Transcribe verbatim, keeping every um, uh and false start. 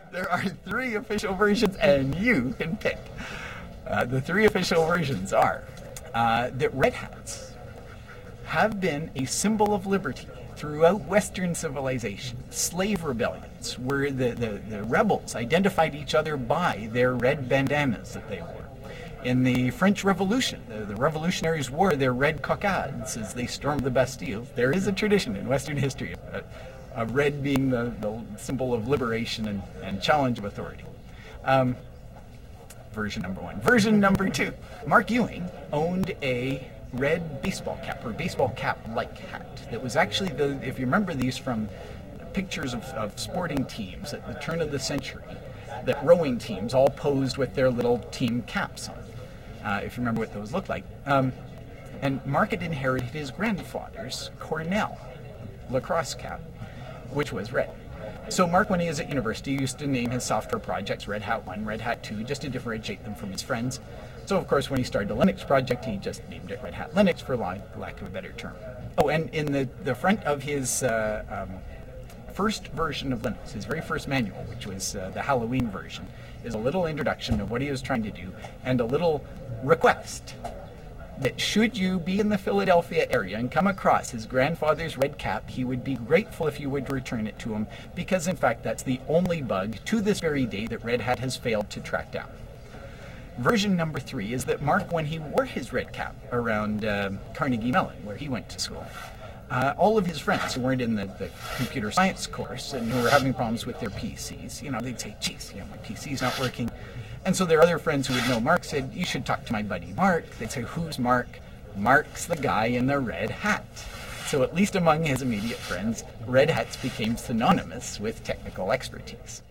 There are three official versions, and you can pick. Uh, the three official versions are uh, that red hats have been a symbol of liberty throughout Western civilization. Slave rebellions, where the, the, the rebels identified each other by their red bandanas that they wore. In the French Revolution, the, the revolutionaries wore their red cockades as they stormed the Bastille. There is a tradition in Western history of, of red being the, the symbol of liberation and, and challenge of authority. Um, version number one. Version number two. Mark Ewing owned a red baseball cap, or baseball cap-like hat, that was actually, the, if you remember these from pictures of, of sporting teams at the turn of the century, that rowing teams all posed with their little team caps on, uh, if you remember what those looked like. Um, and Mark had inherited his grandfather's Cornell lacrosse cap, which was red. So Mark, when he was at university, used to name his software projects Red Hat one, Red Hat two, just to differentiate them from his friends. So of course, when he started a Linux project, he just named it Red Hat Linux for lack of a better term. Oh, and in the, the front of his uh, um, first version of Linux, his very first manual, which was uh, the Halloween version, is a little introduction of what he was trying to do and a little request that should you be in the Philadelphia area and come across his grandfather's red cap, he would be grateful if you would return it to him, because in fact that's the only bug to this very day that Red Hat has failed to track down. Version number three is that Mark, when he wore his red cap around uh, Carnegie Mellon, where he went to school, uh, all of his friends who weren't in the, the computer science course and who were having problems with their P Cs, you know, they'd say, geez, you know, my P C's not working. And so their other friends who would know Mark said, you should talk to my buddy Mark. They'd say, who's Mark? Mark's the guy in the red hat. So at least among his immediate friends, red hats became synonymous with technical expertise.